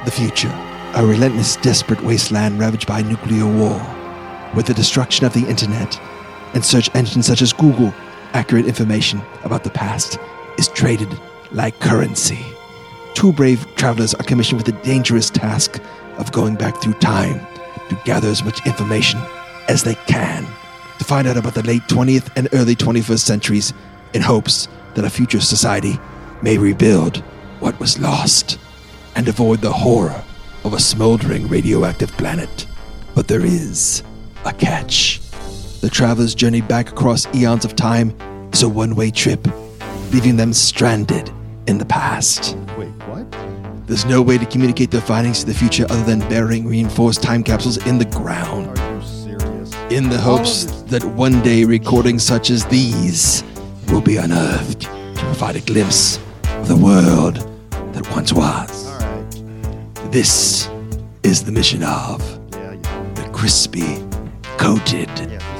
The future, a relentless, desperate wasteland ravaged by nuclear war. With the destruction of the internet and search engines such as Google, accurate information about the past is traded like currency. Two brave travelers are commissioned with the dangerous task of going back through time to gather as much information as they can to find out about the late 20th and early 21st centuries in hopes that a future society may rebuild what was lost and avoid the horror of a smoldering radioactive planet. But there is a catch. The travelers' journey back across eons of time is a one-way trip, leaving them stranded in the past. Wait, what? There's no way to communicate their findings to the future other than burying reinforced time capsules in the ground. Are you serious? In the hopes that one day recordings such as these will be unearthed to provide a glimpse of the world that once was. All right. This is the mission of the crispy, coated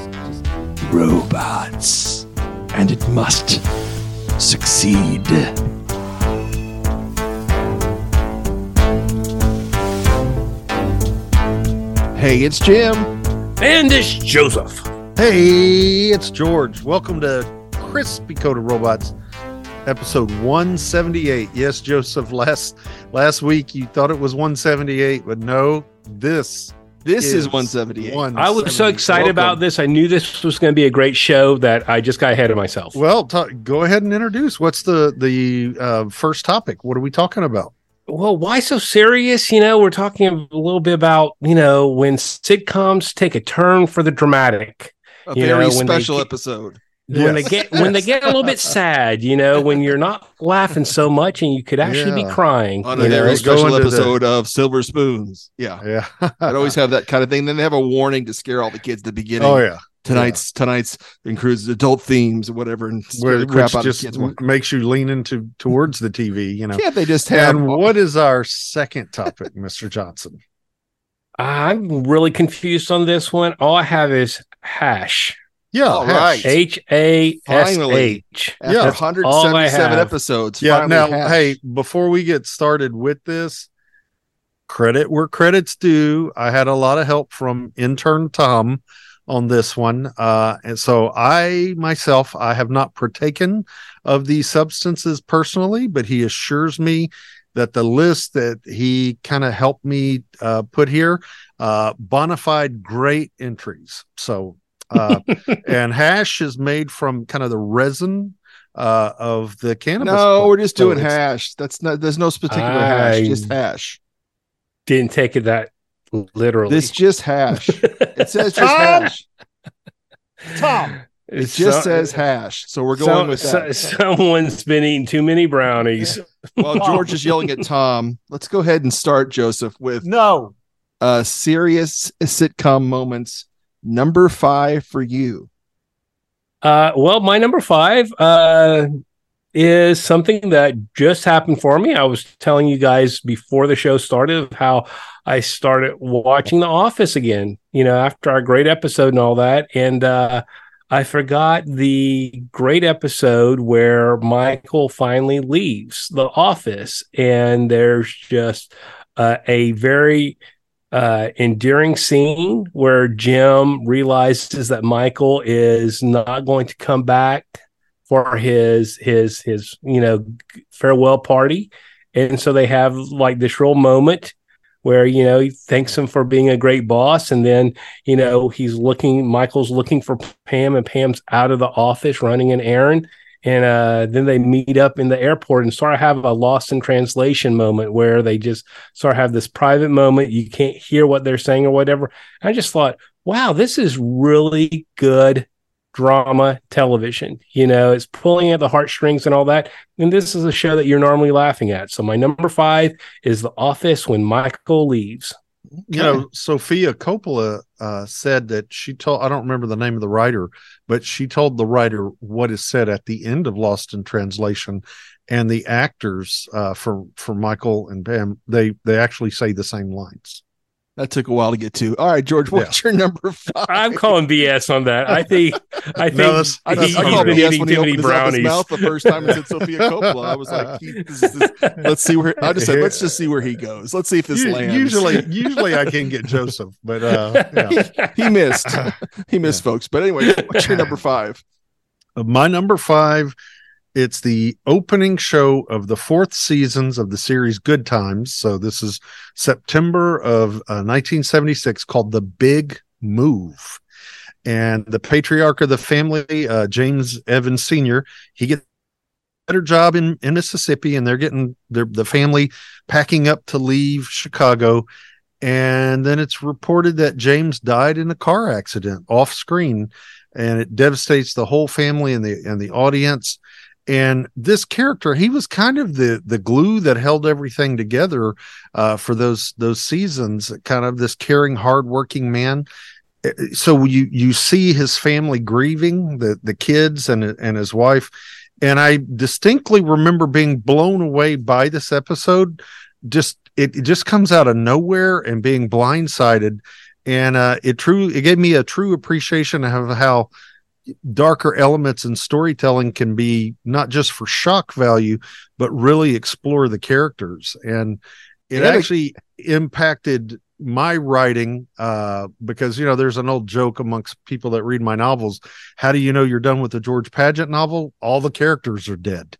robots. And it must succeed. Hey, it's Jim. And it's Joseph. Hey, it's George. Welcome to Crispy Coated Robots, episode 178. Yes, Joseph, last week you thought it was 178, but no, this is 178. I was so excited about this. I knew this was going to be a great show that I just got ahead of myself. Well, go ahead and introduce. What's the first topic? What are we talking about? Well, why so serious? We're talking a little bit about, when sitcoms take a turn for the dramatic. A very special episode. When they get a little bit sad, when you're not laughing so much and you could actually be crying. On a very special episode of Silver Spoons. Yeah. I'd always have that kind of thing. Then they have a warning to scare all the kids at the beginning. Oh, yeah. Tonight's includes adult themes or whatever, and scare the crap out of the kids. Makes you lean towards the TV, Can't they just have... And what is our second topic, Mr. Johnson? I'm really confused on this one. All I have is hash. Yeah, all right. Hash. Finally, after 177 episodes. Yeah. Now, hash. Hey, before we get started with this, credit where credit's due. I had a lot of help from intern Tom on this one, and so I have not partaken of these substances personally, but he assures me that the list that he kind of helped me put here, bona fide great entries. So. And hash is made from kind of the resin of the cannabis. No, we're just doing hash. There's no particular hash, just hash. Didn't take it that literally. This just hash. It says just hash. Tom. It just says hash. So we're going with that. Someone's been eating too many brownies. Well, George is yelling at Tom. Let's go ahead and start, Joseph, with serious sitcom moments. Number 5 for you. Well, my number 5 is something that just happened for me. I was telling you guys before the show started how I started watching The Office again, after our great episode and all that. And I forgot the great episode where Michael finally leaves the office. And there's just a very endearing scene where Jim realizes that Michael is not going to come back for his farewell party, and so they have like this real moment where he thanks him for being a great boss, and then Michael's looking for Pam, and Pam's out of the office running an errand. And then they meet up in the airport and sort of have a lost in translation moment where they just sort of have this private moment. You can't hear what they're saying or whatever. I just thought, wow, this is really good drama television. It's pulling at the heartstrings and all that. And this is a show that you're normally laughing at. So my number 5 is The Office when Michael leaves. Sophia Coppola said that she told, I don't remember the name of the writer, but she told the writer what is said at the end of Lost in Translation, and the actors for Michael and Pam, they actually say the same lines. That took a while to get to. All right, George, what's your number 5? I'm calling BS on that. I think No, that's I he's called been BS eating when he too many opened his up his brownies. mouth the first time and said Sophia Coppola. I was like, let's see where. I just said, let's just see where he goes. Let's see if this lands. Usually I can get Joseph, but yeah. he missed, folks. But anyway, what's your number 5? My number 5, it's the opening show of the 4th seasons of the series Good Times. So this is September of 1976, called The Big Move. And the patriarch of the family, James Evans Sr., he gets a better job in Mississippi, and they're getting the family packing up to leave Chicago. And then it's reported that James died in a car accident off screen, and it devastates the whole family and the audience. And this character, he was kind of the glue that held everything together for those seasons, kind of this caring, hardworking man. So you see his family grieving, the kids and his wife. And I distinctly remember being blown away by this episode. It just comes out of nowhere and being blindsided. And it gave me a true appreciation of how darker elements in storytelling can be, not just for shock value, but really explore the characters. And it actually impacted my writing because, there's an old joke amongst people that read my novels. How do you know you're done with the George Paget novel? All the characters are dead,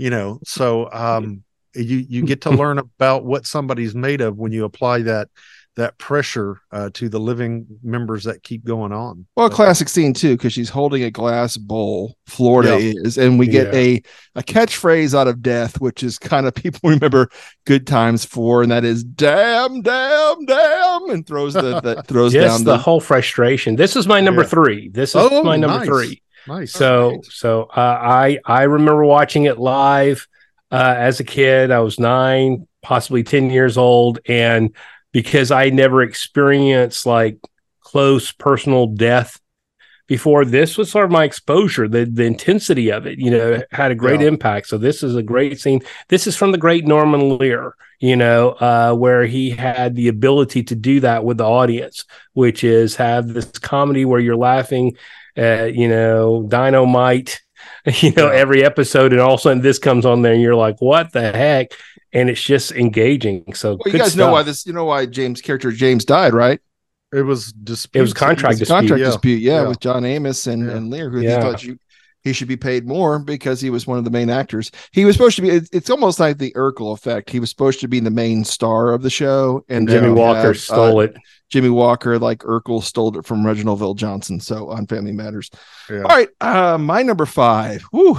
so you get to learn about what somebody's made of when you apply that pressure to the living members that keep going on. Well, classic scene too, because she's holding a glass bowl. Florida is, and we get a catchphrase out of Death, which is kind of people remember Good Times for, and that is "damn, damn, damn," and throws down the whole frustration. This is my number 3. This is my number 3. Nice. So I remember watching it live as a kid. I was 9, possibly 10 years old, and because I never experienced like close personal death before, this was sort of my exposure. The intensity of it, had a great impact. So this is a great scene. This is from the great Norman Lear, where he had the ability to do that with the audience, which is have this comedy where you're laughing at, dynamite, every episode, and all of a sudden this comes on there and you're like, what the heck? And it's just engaging. So you guys know why James' character James died, right? It was contract dispute, with John Amos and Lear, who he thought he should be paid more because he was one of the main actors. He was supposed to be. It's almost like the Urkel effect. He was supposed to be the main star of the show, and Jimmy Walker stole it. Jimmy Walker, like Urkel, stole it from Reginald VelJohnson. So on Family Matters. Yeah. All right, my number 5. Whew.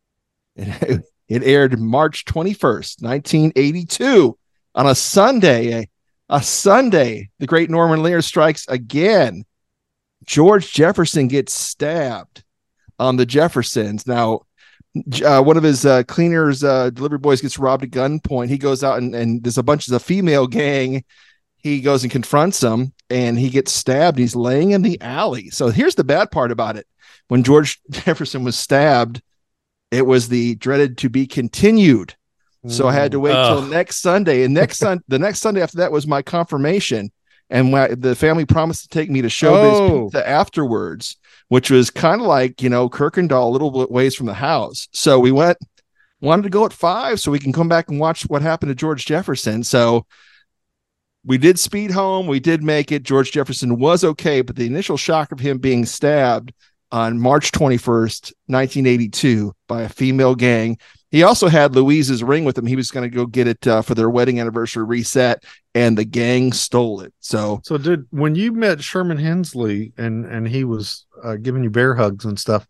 It aired March 21st, 1982 on a Sunday. A Sunday, the great Norman Lear strikes again. George Jefferson gets stabbed on the Jeffersons. Now, one of his cleaners, delivery boys, gets robbed at gunpoint. He goes out and there's a bunch of the female gang. He goes and confronts them, and he gets stabbed. He's laying in the alley. So here's the bad part about it. When George Jefferson was stabbed, it was the dreaded to be continued. So I had to wait till next Sunday. And the next Sunday after that was my confirmation. And the family promised to take me to Showbiz Pizza afterwards, which was kind of like, Kirkendall, a little bit ways from the house. So we wanted to go at 5 so we can come back and watch what happened to George Jefferson. So we did speed home. We did make it. George Jefferson was okay, but the initial shock of him being stabbed on March 21st, 1982 by a female gang. He also had Louise's ring with him. He was going to go get it for their wedding anniversary reset, and the gang stole it. So when you met Sherman Hensley and he was giving you bear hugs and stuff,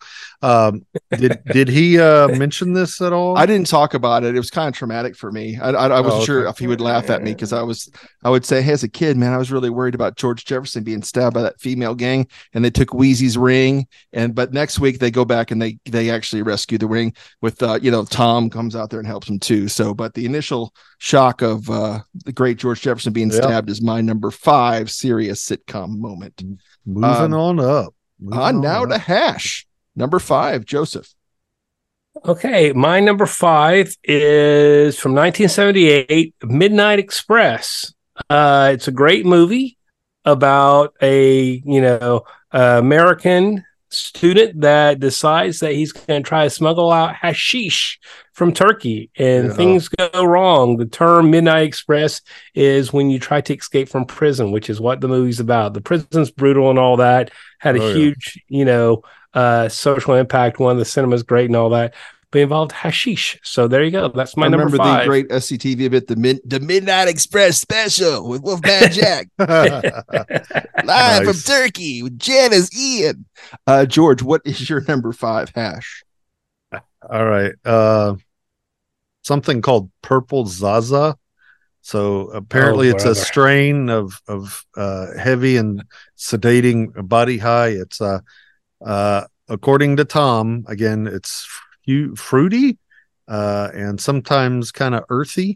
did he mention this at all? I didn't talk about it. It was kind of traumatic for me. I wasn't sure if he would laugh at me, because I would say, hey, as a kid, man, I was really worried about George Jefferson being stabbed by that female gang, and they took Wheezy's ring. But next week they go back and they actually rescue the ring with Tom comes out there and helps him too. So, but the initial shock of the great George Jefferson being stabbed is my number 5 serious sitcom moment. Moving on up. To Hash. Number 5, Joseph. Okay, my number 5 is from 1978, Midnight Express. It's a great movie. about a American student that decides that he's going to try to smuggle out hashish from Turkey, and things go wrong. The term Midnight Express is when you try to escape from prison, which is what the movie's about. The prison's brutal and all that. Had a huge, social impact. One, the cinema's great and all that, but involved hashish. So there you go. That's my number 5. Remember the great SCTV bit, the Midnight Express special with Wolfman Jack, live from Turkey with Janice Ian. George, what is your number 5 hash? All right. Something called Purple Zaza. So apparently it's a strain of heavy and sedating body high. It's according to Tom, again, it's fruity and sometimes kind of earthy.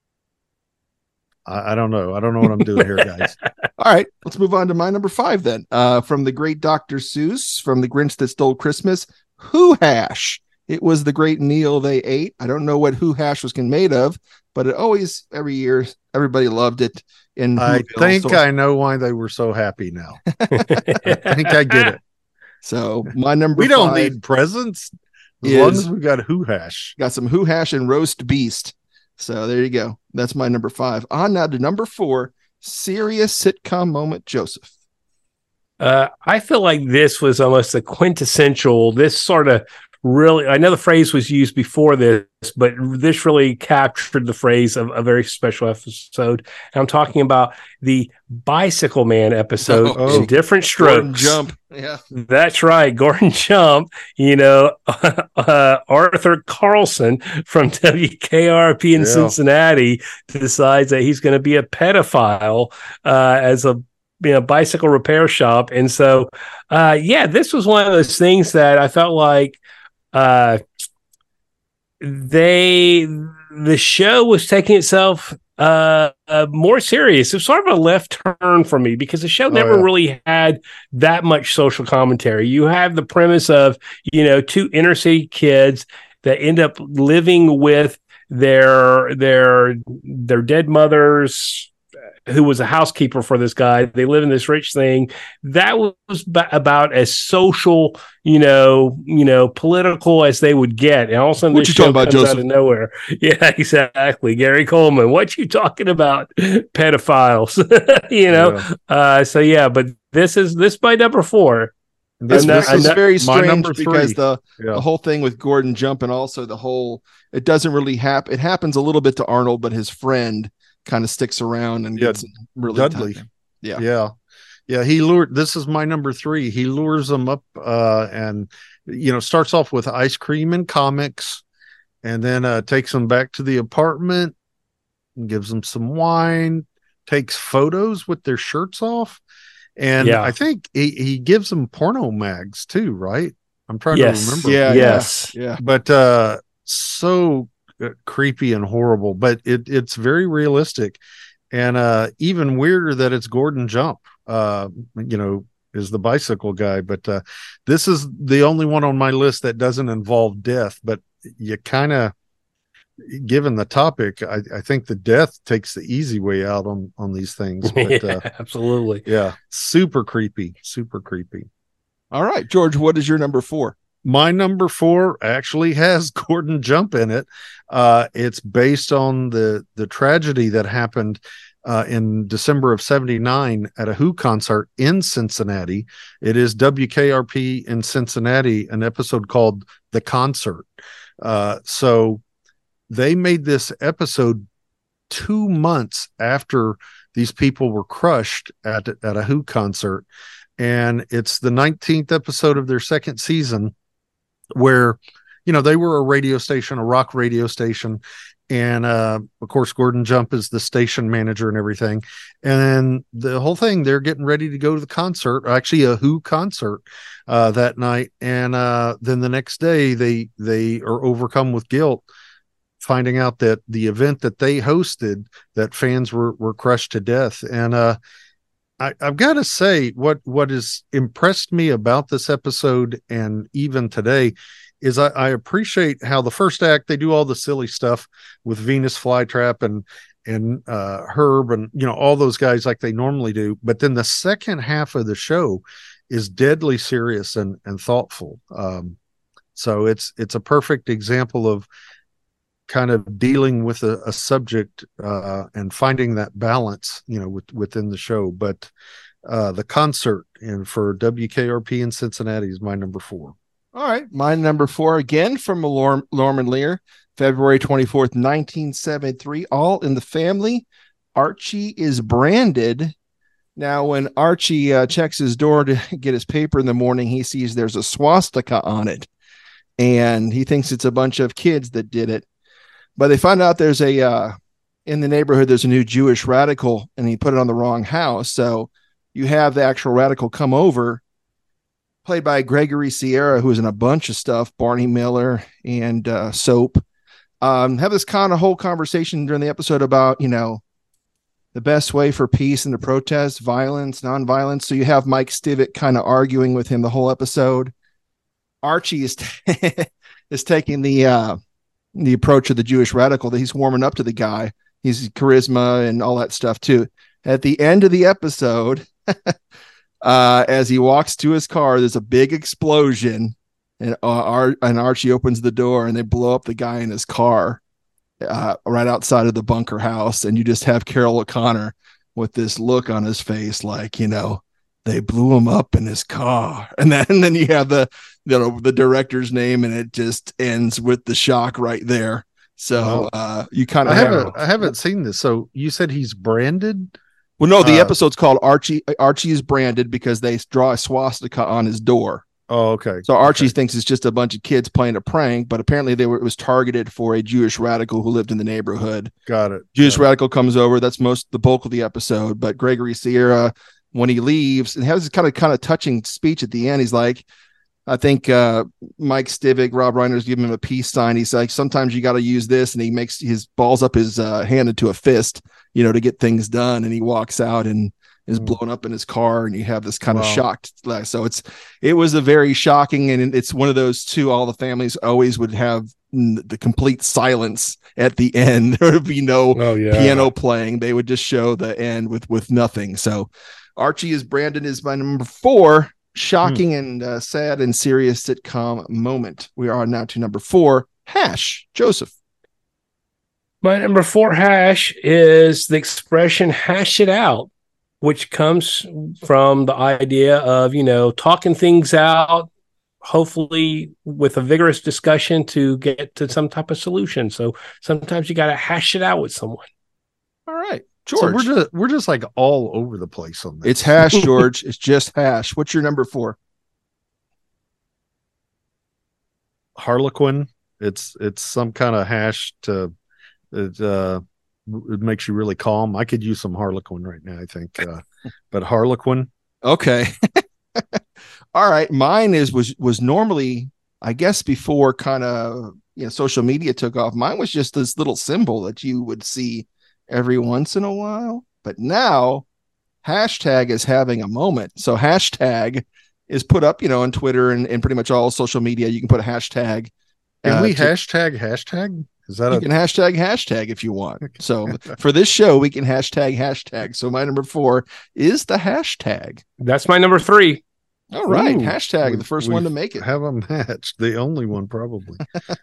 I don't know. I don't know what I'm doing here, guys. All right, let's move on to my number 5 then. From the great Dr. Seuss, from The Grinch That Stole Christmas, Who Hash. It was the great meal they ate. I don't know what Who Hash was made of, but it always, every year, everybody loved it. I think I know why they were so happy now. I think I get it. So my number 5. We don't need presents as long as we got Who Hash. Got some Who Hash and roast beast. So there you go. That's my number 5. On now to number 4, serious sitcom moment, Joseph. I feel like this was almost a quintessential, this sort of really, I know the phrase was used before this, but this really captured the phrase of a very special episode. And I'm talking about the Bicycle Man episode, Different Strokes. Gordon Jump. Yeah. That's right. Gordon Jump, Arthur Carlson from WKRP in Cincinnati decides that he's going to be a pedophile as a bicycle repair shop. And so, this was one of those things that I felt like the show was taking itself more serious. It was sort of a left turn for me because the show never really had that much social commentary. You have the premise of, 2 inner city kids that end up living with their dead mothers, who was a housekeeper for this guy. They live in this rich thing that was about as social, political as they would get. And all of a sudden, what you talking about, Joseph? Out of nowhere. Yeah, exactly. Gary Coleman. What you talking about? Pedophiles. But this is my number 4. This was very strange because the whole thing with Gordon Jump and also the whole, it doesn't really happen. It happens a little bit to Arnold, but his friend kind of sticks around and gets really Dudley. Yeah. He lured. This is my number 3. He lures them up, and starts off with ice cream and comics, and then takes them back to the apartment and gives them some wine. Takes photos with their shirts off, and I think he gives them porno mags too. Right? I'm trying to remember. Yeah. But so creepy and horrible, but it's very realistic, and even weirder that it's Gordon Jump is the bicycle guy. But this is the only one on my list that doesn't involve death, but you kind of, given the topic, I think the death takes the easy way out on these things. But, absolutely. Super creepy. All right, George, what is your number 4? My number 4 actually has Gordon Jump in it. It's based on the tragedy that happened in December of '79 at a Who concert in Cincinnati. It is WKRP in Cincinnati, an episode called The Concert. So they made this episode 2 months after these people were crushed at a Who concert. And it's the 19th episode of their second season, where they were a radio station, a rock radio station, and of course Gordon Jump is the station manager and everything. And the whole thing, they're getting ready to go to the concert, actually a Who concert that night, and then the next day they are overcome with guilt, finding out that the event that they hosted, that fans were crushed to death. And I've got to say, what has impressed me about this episode, and even today, is I appreciate how the first act, they do all the silly stuff with Venus flytrap Herb and all those guys like they normally do. But then the second half of the show is deadly serious and thoughtful. So it's a perfect example of kind of dealing with a subject and finding that balance, within the show. But the concert for WKRP in Cincinnati is my number 4. All right, my number 4 again from Norman Lear, February 24th, 1973. All in the Family. Archie is branded. Now, when Archie checks his door to get his paper in the morning, he sees there's a swastika on it, and he thinks it's a bunch of kids that did it. But they find out there's in the neighborhood, there's a new Jewish radical, and he put it on the wrong house. So you have the actual radical come over, played by Gregory Sierra, who was in a bunch of stuff, Barney Miller and Soap. Have this kind of whole conversation during the episode about, the best way for peace and to protest, violence, nonviolence. So you have Mike Stivic kind of arguing with him the whole episode. Archie is is taking the approach of the Jewish radical, that he's warming up to the guy. He's charisma and all that stuff too. At the end of the episode, as he walks to his car, there's a big explosion, and Archie opens the door, and they blow up the guy in his car right outside of the bunker house. And you just have Carol O'Connor with this look on his face, like, they blew him up in his car. And then you have the director's name, and it just ends with the shock right there. So you kind of I haven't seen this. So you said he's branded? Well, no, the episode's called Archie. Archie is branded because they draw a swastika on his door. Oh, okay. So Archie thinks it's just a bunch of kids playing a prank, but apparently it was targeted for a Jewish radical who lived in the neighborhood. Got it. Jewish radical comes over. That's the bulk of the episode. But Gregory Sierra, when he leaves, and has this kind of touching speech at the end, he's like, I think Mike Stivic, Rob Reiner's giving him a peace sign. He's like, sometimes you got to use this, and he makes his balls up his hand into a fist, to get things done. And he walks out and is blown up in his car, and you have this kind of shocked. So it was a very shocking, and it's one of those two. All the families always would have the complete silence at the end. There would be no piano playing. They would just show the end with nothing. So Archie is branded as my number 4. Shocking and sad and serious sitcom moment. We are now to number 4, Hash. Joseph. My number 4 hash is the expression hash it out, which comes from the idea of, talking things out, hopefully with a vigorous discussion to get to some type of solution. So sometimes you got to hash it out with someone. All right. George. So we're just like all over the place on this. It's hash, George. It's just hash. What's your number 4? Harlequin. It's some kind of hash it makes you really calm. I could use some Harlequin right now, I think. But Harlequin. Okay. All right. Mine was normally, I guess, before kind of social media took off. Mine was just this little symbol that you would see every once in a while, but now hashtag is having a moment. So hashtag is put up, on Twitter and pretty much all social media. You can put a hashtag. Can we hashtag? Is that you can hashtag if you want. So for this show, we can hashtag. So my number 4 is the hashtag. That's my number 3. All right. Hashtag, the first one to make it. Have a match. The only one, probably.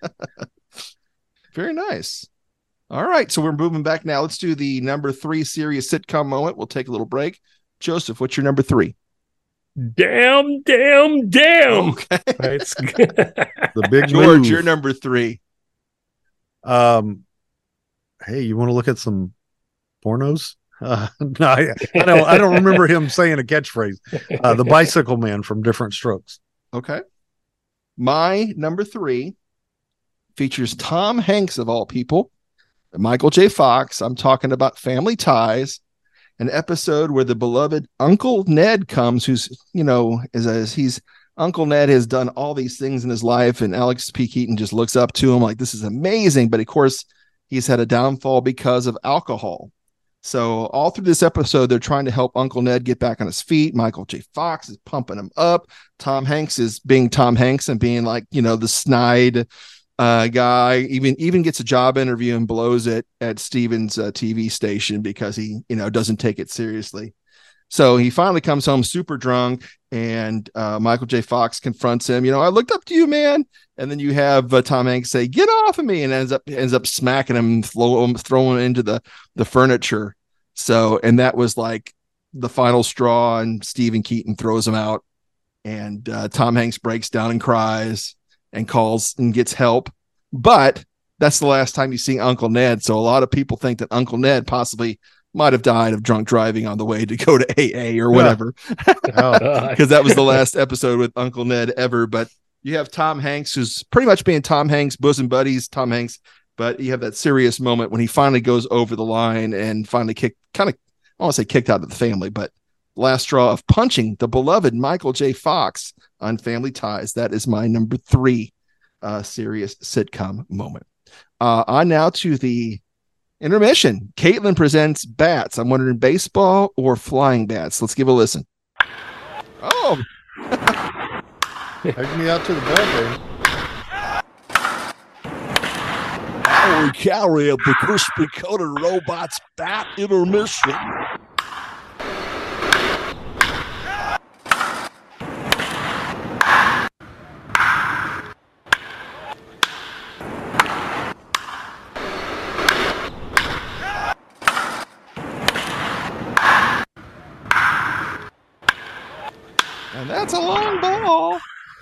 Very nice. All right, so we're moving back now. Let's do the number 3 serious sitcom moment. We'll take a little break. Joseph, what's your number 3? Damn. Okay. The big George, move. your number 3. Hey, you want to look at some pornos? No, I don't remember him saying a catchphrase. The Bicycle Man from Different Strokes. Okay. My number 3 features Tom Hanks, of all people, Michael J. Fox. I'm talking about Family Ties, an episode where the beloved Uncle Ned comes, who's, he's Uncle Ned has done all these things in his life, and Alex P. Keaton just looks up to him like, this is amazing. But of course, he's had a downfall because of alcohol. So all through this episode, they're trying to help Uncle Ned get back on his feet. Michael J. Fox is pumping him up. Tom Hanks is being Tom Hanks and being like, the snide, guy even gets a job interview and blows it at Steven's TV station because he doesn't take it seriously. So he finally comes home super drunk, and Michael J. Fox confronts him. I looked up to you, man. And then you have Tom Hanks say, "Get off of me," and ends up smacking him, throwing him into the furniture. So, and that was like the final straw, and Stephen Keaton throws him out, and Tom Hanks breaks down and cries and calls and gets help. But that's the last time you see Uncle Ned. So a lot of people think that Uncle Ned possibly might have died of drunk driving on the way to go to AA or whatever, because that was the last episode with Uncle Ned ever. But you have Tom Hanks, who's pretty much being Tom Hanks, bosom buddies, Tom Hanks. But you have that serious moment when he finally goes over the line and finally I don't want to say kicked out of the family, but last straw of punching the beloved Michael J. Fox on Family Ties. That is my number 3 serious sitcom moment. On now to the intermission. Caitlin presents bats. I'm wondering baseball or flying bats. Let's give a listen. Oh. Take me out to the ball game. Our carry of the crispy coated robots bat intermission. And that's a long ball.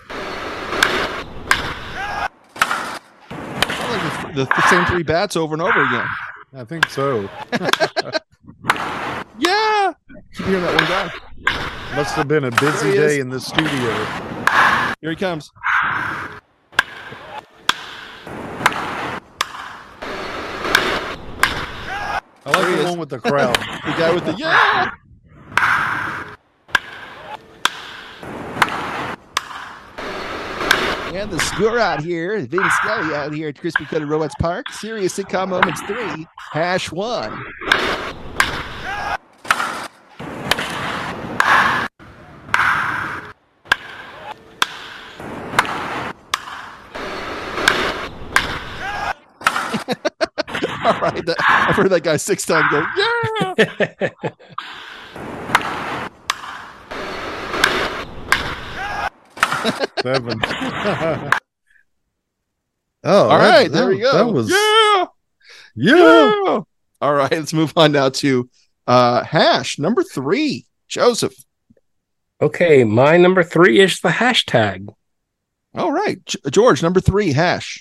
Like the same 3 bats over and over again. I think so. Yeah. Keep hearing that one guy. Must have been a busy day in the studio. Here he comes. I like the one with the crowd. The guy with the yeah. And the score out here, Vin Scully out here at Crispy Cutter Robots Park. Serious Sitcom Moments 3, #1. All right, I've heard that guy 6 times go, yeah. Seven. All right, there we go. That was yeah. All right, let's move on now to hash number 3, Joseph. Okay, my number 3 is the hashtag. All right, George, number 3, hash.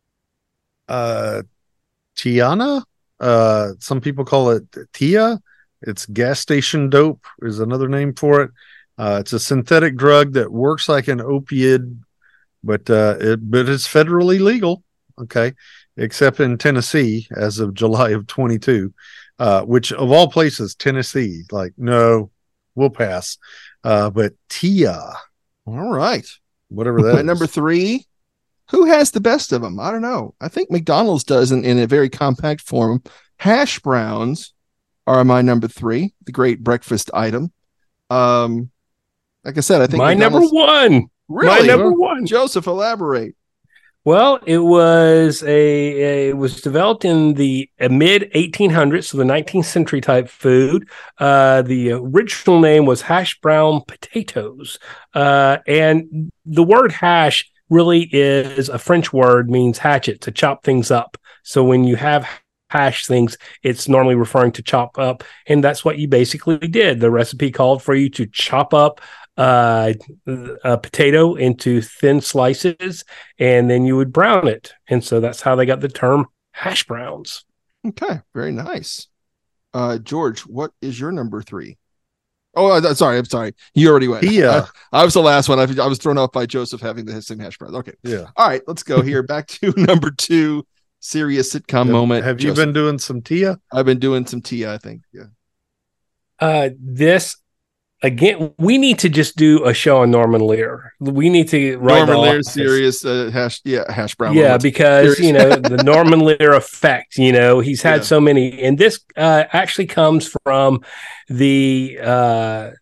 Tiana. Some people call it Tia. It's gas station dope is another name for it. It's a synthetic drug that works like an opiate, but it's federally legal. Okay. Except in Tennessee as of July of 22, which of all places, Tennessee, like, no, we'll pass. But Tia. All right. Whatever that is. Number 3. Who has the best of them? I don't know. I think McDonald's does in a very compact form. Hash browns are my number 3, the great breakfast item. Like I said, I think my number 1. Really? My number 1. Joseph, elaborate. Well, it was developed in the mid 1800s, so the 19th century type food. The original name was hash brown potatoes, and the word hash really is a French word, means hatchet, to chop things up. So when you have hash things, it's normally referring to chop up, and that's what you basically did. The recipe called for you to chop up a potato into thin slices, and then you would brown it, and so that's how they got the term hash browns. Okay, very nice. George, what is your number 3? Oh, I'm sorry. You already went. Yeah, I was the last one. I was thrown off by Joseph having the same hash browns. Okay, yeah. All right, let's go here. Back to number 2, serious sitcom moment. Have you been doing some Tia? I've been doing some Tia, I think. Yeah. This. Again, we need to just do a show on Norman Lear. We need to write Norman Lear serious hash brown. Yeah, moments. because the Norman Lear effect. He's had so many, and this actually comes from the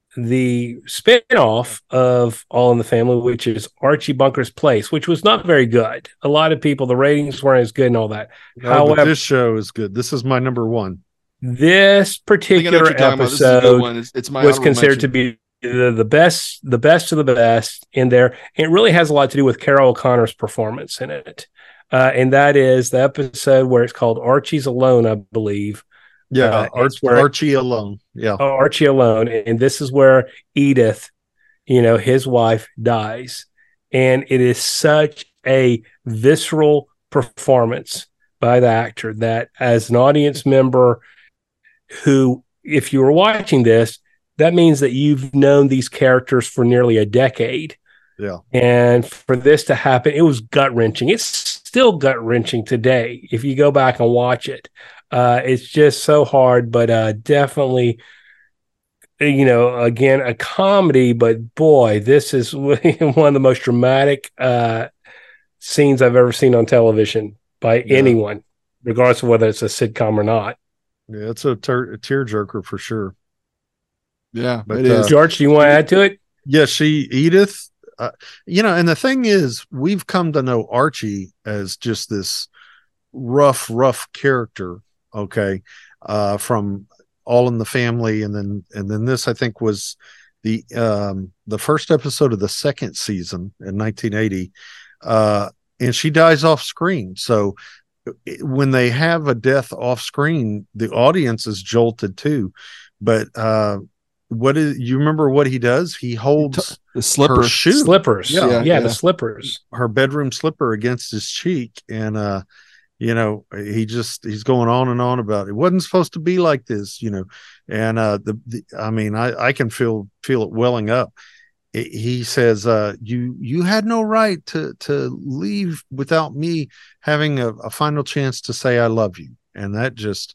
the spinoff of All in the Family, which is Archie Bunker's Place, which was not very good. A lot of people, the ratings weren't as good and all that. But this show is good. This is my number one. This particular episode it's my was considered to be the best of the best in there. It really has a lot to do with Carol O'Connor's performance in it. And that is the episode where it's called Archie's Alone, I believe. Yeah, Archie Alone. Yeah. Archie Alone. And this is where Edith, his wife, dies. And it is such a visceral performance by the actor that as an audience member who, if you were watching this, that means that you've known these characters for nearly a decade. Yeah. And for this to happen, it was gut-wrenching. It's still gut-wrenching today if you go back and watch it. It's just so hard, but definitely, again, a comedy. But boy, this is one of the most dramatic scenes I've ever seen on television by anyone, regardless of whether it's a sitcom or not. Yeah, it's a tearjerker for sure. Yeah, but it is. George, do you want to add to it? Yeah, Edith. And the thing is, we've come to know Archie as just this rough character. Okay, from All in the Family, and then this, I think, was the first episode of the second season in 1980, and she dies off screen. So when they have a death off screen, the audience is jolted too. But you remember what he does? He holds the slipper. her shoe. Slippers. The slippers. Her bedroom slipper against his cheek, and he's going on and on about it wasn't supposed to be like this, and I can feel it welling up. He says, you had no right to leave without me having a final chance to say I love you. And that just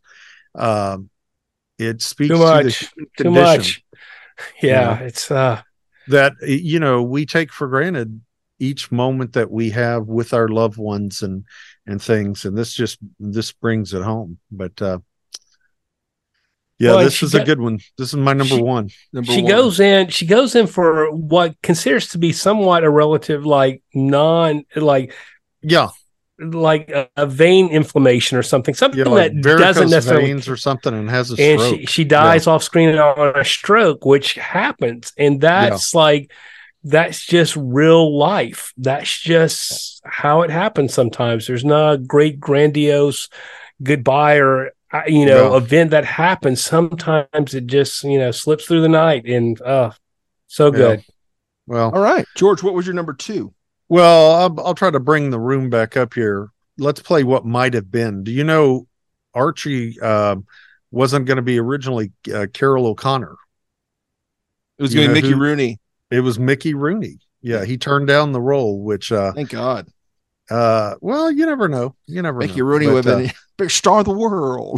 it speaks too much. Yeah, it's that we take for granted each moment that we have with our loved ones and things, and this brings it home. But this is a good one. This is my number one. She goes in for what considers to be somewhat a relative, like a vein inflammation or something that doesn't necessarily veins or something, and has a and stroke. she dies off screen on a stroke, which happens, and that's just real life. That's just how it happens sometimes. There's not a great grandiose goodbye or event that happens. Sometimes it just slips through the night, and so good. Well, all right, George, what was your number two? Well, I'll try to bring the room back up here. Let's play what might have been. Do you know Archie wasn't going to be originally Carol O'Connor? It was going to be Mickey Rooney. It was Mickey Rooney. Yeah, he turned down the role, which thank God. Well, you never know. Mickey Rooney would have been big star of the world.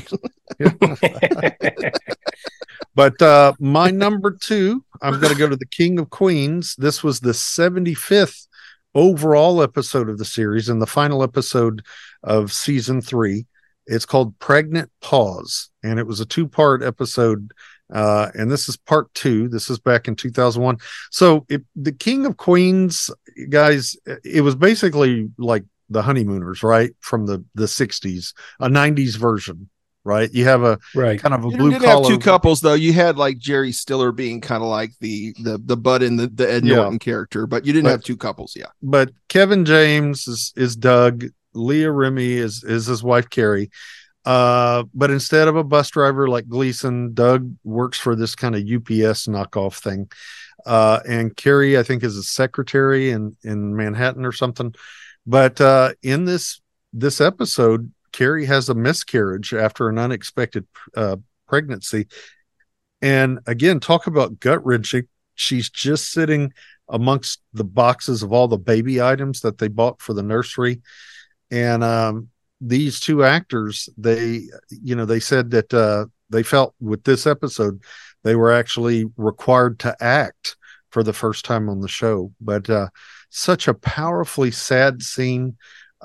But my number two, I'm going to go to the King of Queens. This was the 75th overall episode of the series and the final episode of season 3. It's called Pregnant Pause, and it was a 2-part episode. And this is part 2. This is back in 2001. So the King of Queens, guys, it was basically like the Honeymooners, right? From the 60s, a 90s version, right? You have a kind of a blue collar. You didn't have two couples though. You had like Jerry Stiller being kind of like the Bud and the Ed Norton character, but you didn't have two couples. Yeah. But Kevin James is Doug. Leah Remy is his wife, Carrie. But instead of a bus driver like Gleason, Doug works for this kind of UPS knockoff thing. And Carrie, I think, is a secretary in Manhattan or something. But in this episode, Carrie has a miscarriage after an unexpected pregnancy. And again, talk about gut-wrenching. She's just sitting amongst the boxes of all the baby items that they bought for the nursery. And these two actors, they said that they felt with this episode, they were actually required to act for the first time on the show. But such a powerfully sad scene.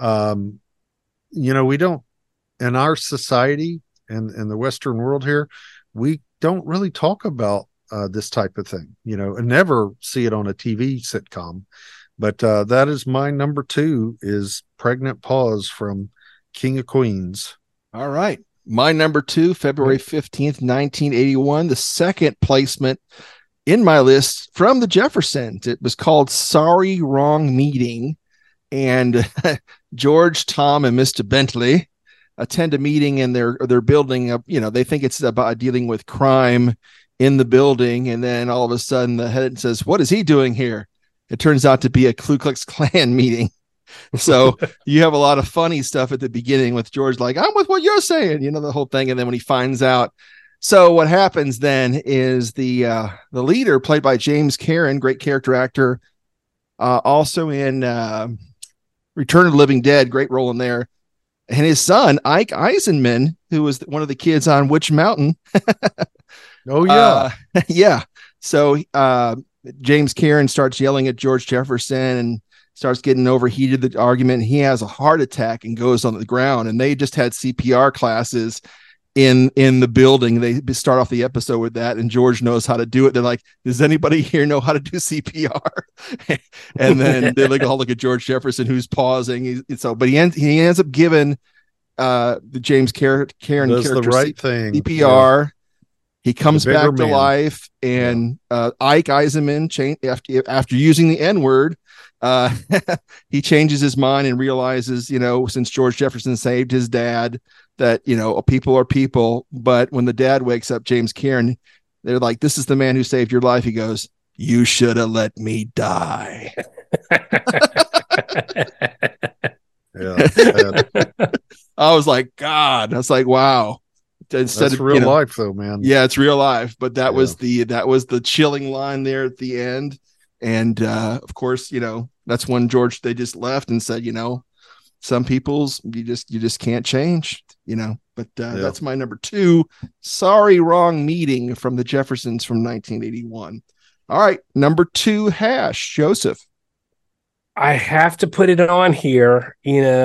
We don't, in our society and in the Western world here, we don't really talk about this type of thing, and never see it on a TV sitcom. But that is my number 2 is Pregnant Pause from King of Queens. All right. My number 2, February 15th, 1981, the second placement in my list from the Jeffersons. It was called Sorry Wrong Meeting. And George, Tom, and Mr. Bentley attend a meeting, and they're building up, they think it's about dealing with crime in the building. And then all of a sudden the head says, "What is he doing here?" It turns out to be a Ku Klux Klan meeting. So you have a lot of funny stuff at the beginning with George, like, "I'm with what you're saying," the whole thing. And then when he finds out, so what happens then is the leader, played by James Karen, great character actor, also in Return of the Living Dead, great role in there. And his son, Ike Eisenman, who was one of the kids on Witch Mountain. Oh, yeah. Yeah. So James Karen starts yelling at George Jefferson and starts getting overheated, the argument. He has a heart attack and goes on the ground. And they just had CPR classes in the building. They start off the episode with that, and George knows how to do it. They're like, "Does anybody here know how to do CPR?" And then they all look at George Jefferson, who's pausing. But he ends up giving the James Karen character the right thing. CPR. Yeah. He comes back to man. Life, and Ike Eisenman, after using the N-word, he changes his mind and realizes, since George Jefferson saved his dad, that, people are people. But when the dad wakes up, James Karen, they're like, "This is the man who saved your life." He goes, "You should have let me die." Yeah. I was like, God, I was like, wow. That's real life though, man. Yeah, it's real life. But that was the chilling line there at the end. And of course, that's when they just left and said, some people's you just can't change, but that's my number 2, Sorry Wrong Meeting from the Jeffersons from 1981. All right. Number 2, Hash, Joseph. I have to put it on here,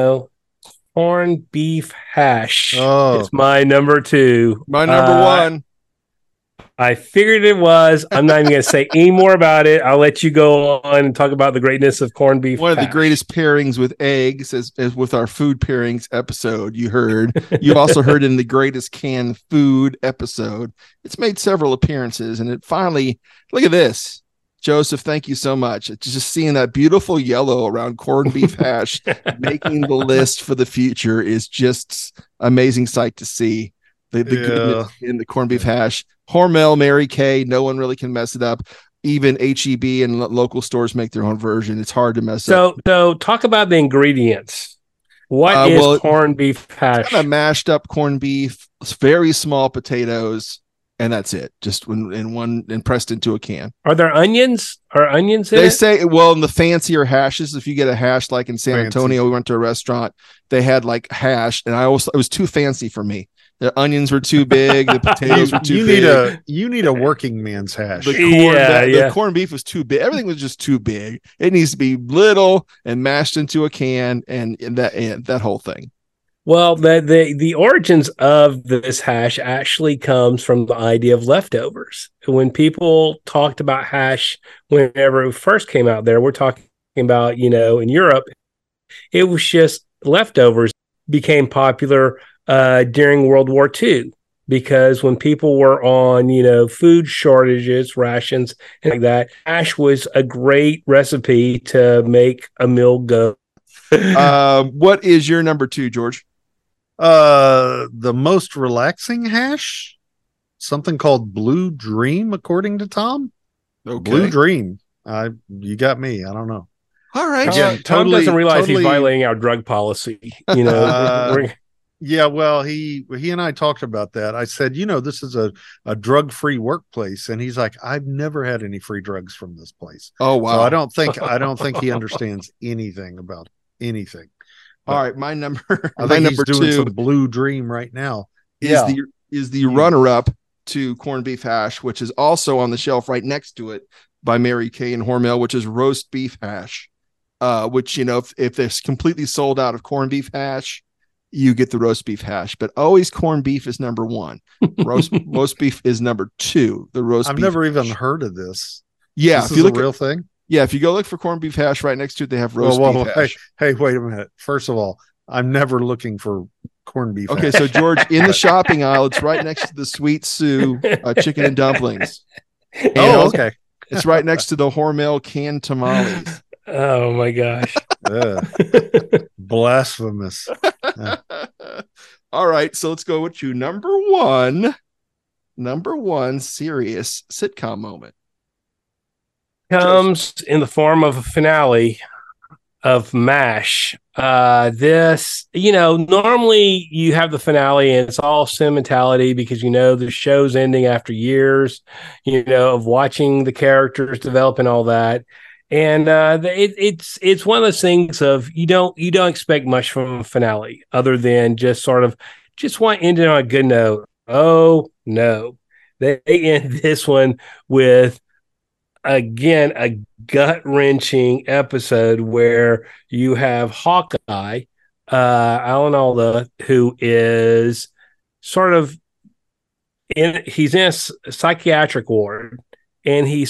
corned beef hash. Oh, it's my number 2. My number 1. I figured it was. I'm not even going to say any more about it. I'll let you go on and talk about the greatness of corned beef. One of the greatest pairings with eggs, as with our food pairings episode. You also heard in the greatest canned food episode. It's made several appearances, and it finally, look at this. Joseph, thank you so much. It's just seeing that beautiful yellow around corned beef hash making the list for the future is just amazing sight to see. The goodness in the corned beef hash. Hormel, Mary Kay, no one really can mess it up. Even HEB and local stores make their own version. It's hard to mess up. So talk about the ingredients. What is corned beef hash? Kind of mashed up corned beef, very small potatoes, and that's it. Just and pressed into a can. Are there onions? Are onions in They it? say, in the fancier hashes, if you get a hash like in San Antonio, we went to a restaurant, they had like hash, and it was too fancy for me. The onions were too big. The potatoes were too big. You need a working man's hash. The corned beef was too big. Everything was just too big. It needs to be little and mashed into a can, and that whole thing. Well, the origins of this hash actually comes from the idea of leftovers. When people talked about hash, whenever it first came out there, we're talking about, in Europe, it was just leftovers became popular during World War II, because when people were on, food shortages, rations, and like that, hash was a great recipe to make a meal go. What is your number 2, George? The most relaxing hash, something called Blue Dream, according to Tom. Okay. Blue Dream. You got me. I don't know. All right. Tom doesn't realize he's violating our drug policy. Yeah, well, he and I talked about that. I said, this is a drug-free workplace, and he's like, "I've never had any free drugs from this place." Oh wow! So I don't think he understands anything about anything. All right, my number. I think he's doing some Blue Dream right now. Is the runner-up to corned beef hash, which is also on the shelf right next to it by Mary Kay and Hormel, which is roast beef hash. Which if they're completely sold out of corned beef hash, you get the roast beef hash. But always corned beef is number one. Roast beef is number two. The roast I've beef never even hash. heard of this. Yeah, This if is you a look real at, thing. yeah, if you go look for corned beef hash, right next to it, they have roast Well, beef hash. hey, wait a minute. First of all, I'm never looking for corned beef. Okay, hash. so George, in the shopping aisle, it's right next to the Sweet Sue chicken and dumplings. Oh, okay. It's right next to the Hormel canned tamales. Oh my gosh. Blasphemous. All right, so let's go with you. Number one serious sitcom moment. Comes in the form of a finale of MASH. This, normally you have the finale and it's all sentimentality because the show's ending after years, of watching the characters develop and all that. And it's one of those things of you don't expect much from a finale other than just want to end it on a good note. Oh no, they end this one with again a gut-wrenching episode where you have Hawkeye, Alan Alda, who is he's in a psychiatric ward, and he's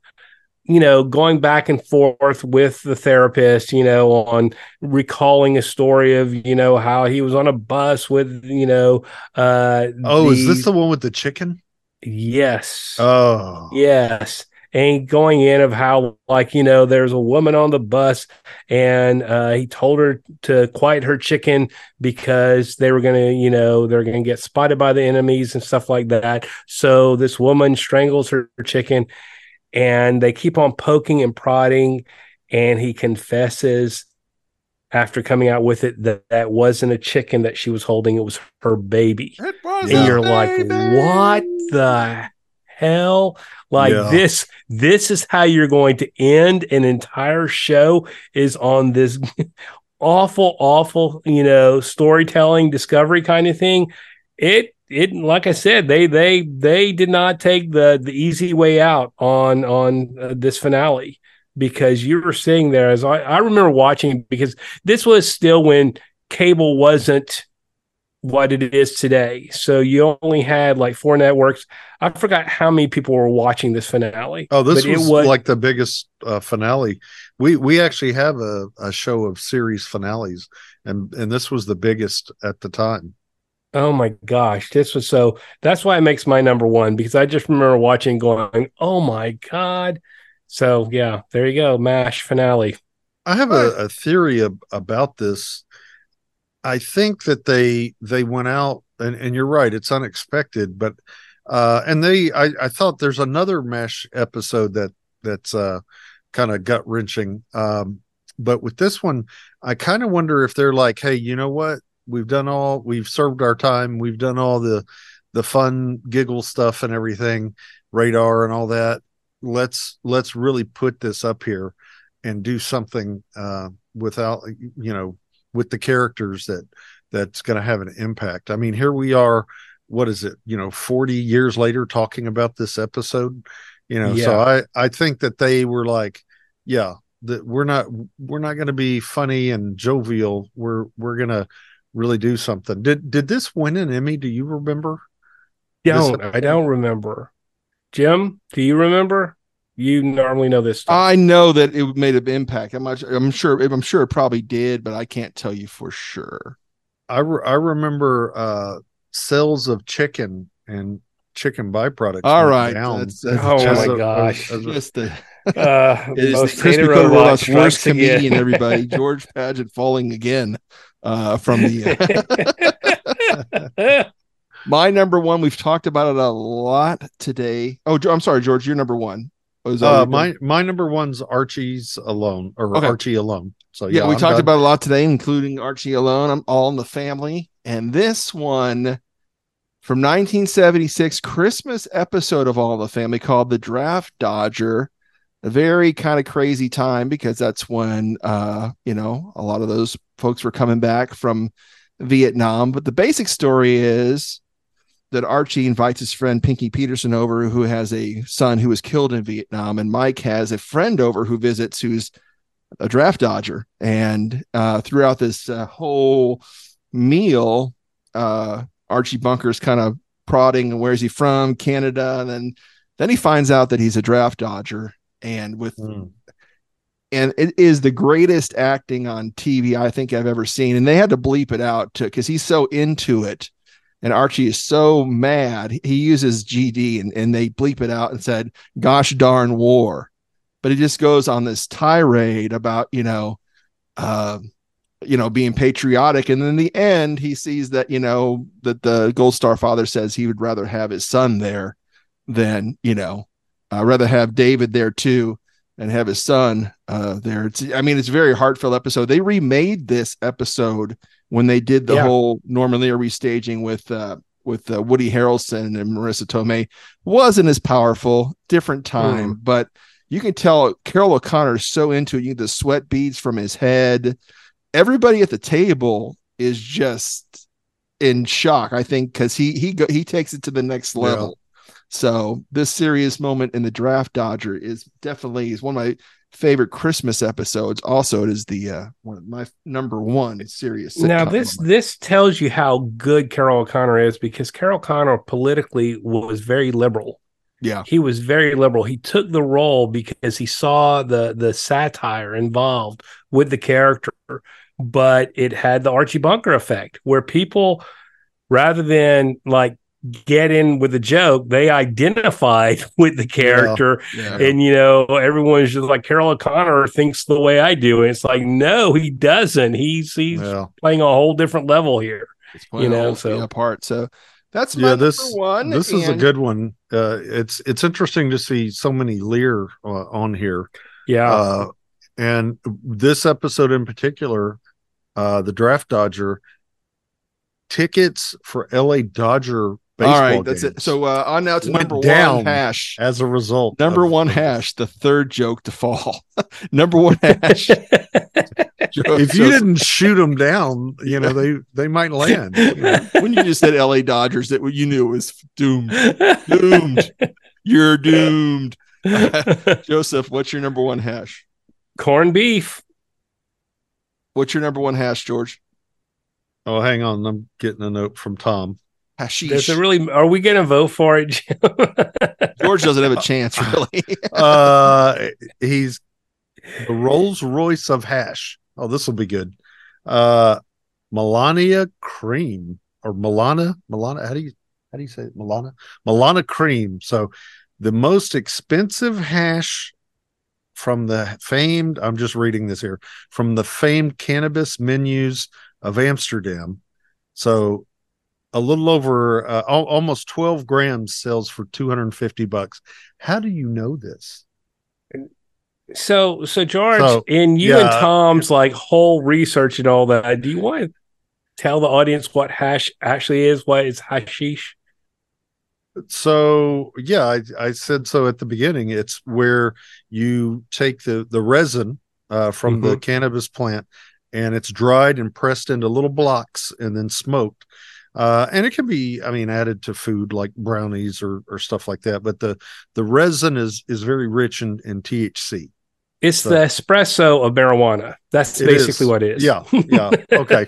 going back and forth with the therapist, on recalling a story of, how he was on a bus with, is this the one with the chicken? Yes. Oh, yes. And going in of how, there's a woman on the bus and he told her to quiet her chicken because they were going to, they're going to get spotted by the enemies and stuff like that. So this woman strangles her chicken. And they keep on poking and prodding, and he confesses after coming out with it that wasn't a chicken that she was holding; it was her baby. It was, and you're like, "What the hell?" This is how you're going to end an entire show, is on this awful, storytelling discovery kind of thing. It like I said, they did not take the easy way out on this finale, because you were sitting there as I remember watching, because this was still when cable wasn't what it is today. So you only had like 4 networks. I forgot how many people were watching this finale. Oh, this was like the biggest finale. We actually have a show of series finales, and this was the biggest at the time. Oh my gosh, this was that's why it makes my number one, because I just remember watching going, oh my God. So yeah, there you go. MASH finale. I have a theory about this. I think that they went out and you're right. It's unexpected, but I thought there's another MASH episode that's kind of gut wrenching. But with this one, I kind of wonder if they're like, hey, you know what? We've served our time. We've done all the fun giggle stuff and everything, radar and all that. Let's really put this up here and do something without, with the characters that's going to have an impact. I mean, here we are, what is it? 40 years later talking about this episode, so I think that they were like, yeah, that we're not going to be funny and jovial. We're going to really do something. Did this win an Emmy? Do you remember? I don't remember. Jim, do you remember? You normally know this stuff. I know that it made an impact. I'm sure it probably did, but I can't tell you for sure. I remember sales of chicken and chicken byproducts. All right. That's my gosh. Just the most Crispy hated Robot's robot worst strikes again. comedian, everybody. George Padgett falling again from the my number one. We've talked about it a lot today. Oh, I'm sorry, George, you're number one. My number one's Archie's Alone, or okay. Archie Alone. So yeah, we talked about it a lot today, including Archie Alone. I'm All in the Family, and this one from 1976 Christmas episode of All in the Family called The Draft Dodger. A very kind of crazy time, because that's when a lot of those folks were coming back from Vietnam. But the basic story is that Archie invites his friend Pinky Peterson over, who has a son who was killed in Vietnam, and Mike has a friend over who visits who's a draft dodger. And throughout this whole meal, Archie Bunker's kind of prodding, and where's he from? Canada. And then he finds out that he's a draft dodger, and it is the greatest acting on TV I think I've ever seen. And they had to bleep it out because he's so into it. And Archie is so mad. He uses GD and they bleep it out and said, gosh darn war. But he just goes on this tirade about, being patriotic. And in the end, he sees that, that the Gold Star father says he would rather have his son there than, rather have David there too and have his son there. It's a very heartfelt episode. They remade this episode when they did the whole Norman Lear restaging with Woody Harrelson and Marissa Tomei. Wasn't as powerful, different time, but you can tell Carroll O'Connor is so into it. You get the sweat beads from his head. Everybody at the table is just in shock, I think, because he takes it to the next level. So this serious moment in the Draft Dodger is one of my favorite Christmas episodes. Also, it is the one of my number one serious sitcom. Now this tells you how good Carroll O'Connor is, because Carroll O'Connor politically was very liberal. Yeah, he was very liberal. He took the role because he saw the satire involved with the character, but it had the Archie Bunker effect, where people, rather than like get in with the joke, they identified with the character. And everyone's just like, Carroll O'Connor thinks the way I do, and it's like, no, he doesn't. He's playing a whole different level here. It's playing apart. So that's my number one. This is a good one. It's interesting to see so many Lear on here. And this episode in particular, the Draft Dodger, tickets for LA Dodger baseball all right, games. that's it. So on now to number down one hash. As a result, number one hash, the third joke to fall. Number one hash. If you didn't shoot them down, they might land. When you just said LA Dodgers, that you knew it was doomed. Doomed. You're doomed. Joseph, what's your number one hash? Corned beef. What's your number one hash, George? Oh, hang on. I'm getting a note from Tom. Hashish. Does it really? Are we going to vote for it, Jim? George doesn't have a chance, really. He's the Rolls Royce of hash. Oh, this will be good. Melania Cream or Milana. How do you say it? Milana Cream. So the most expensive hash from the famed, I'm just reading this here, from the famed cannabis menus of Amsterdam. So a little over almost 12 grams sells for $250. How do you know this? So George, in you and Tom's like whole research and all that, do you want to tell the audience what hash actually is? What is hashish? So I said so at the beginning. It's where you take the resin from the cannabis plant, and it's dried and pressed into little blocks and then smoked. And it can be, added to food like brownies or stuff like that. But the resin is very rich in THC. It's the espresso of marijuana. That's basically what it is. Yeah. Okay.